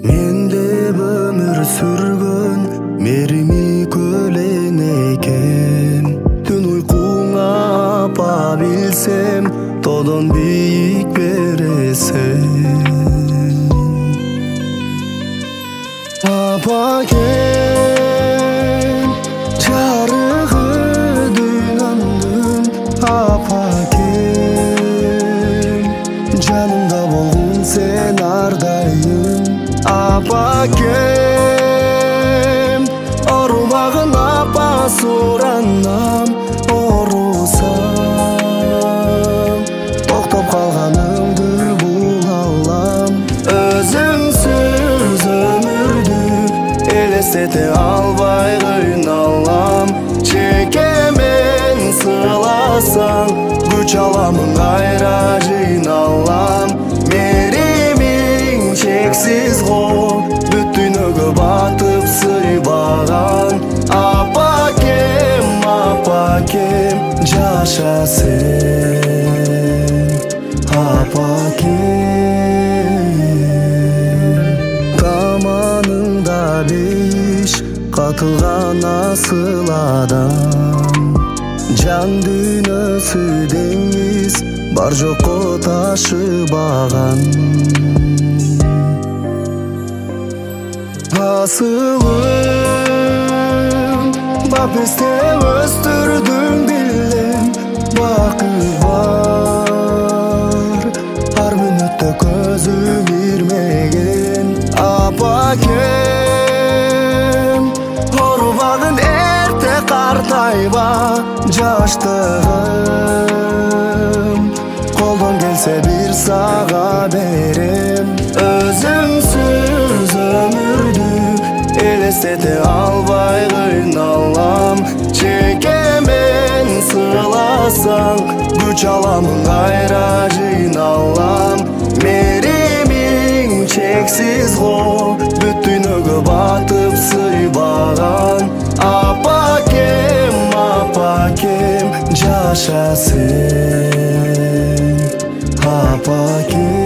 Мендеп өмүр сүргөн мерими көлен экен. Түн уйкуңа апа билсем, тодон бийик бересен. Апа кел, жарыгы дүйнөмдүн, апа кел, жанымда болгун сен ардайым. Апа кел, оорубагын апа суранам, оорусам, токтоп калганымды була алам. Өзүңсүз өмүрдү элестете албай кыйналам. Чекемен сыйласаң, күч аламын кайра жыйналам. Меримиң чексиз го, бүт дүйнөгө батып сыйбаган. Апа кем, жаша сен. Апа кем, каманыңда бейиш катылган асыл адам. Жан дүйнөсү деңиз, бар жокко ташыбаган. Асылым, бак эсте өстүрдүң билем, бакы бар, ар мүнөттө көзүм ирмеген. Апа кем, оорубагын эрте картайба, жаштыгым, колдон келсе бир сага берем. Өзүңсүз өмүрдү элестете албай кыйналам. Чекемен сыйласаң, күч аламын кайра жыйналам. Меримиң чексиз го, бүт дүйнөгө батып сыйбаган. Апа кем, жаша сен. Апа кем.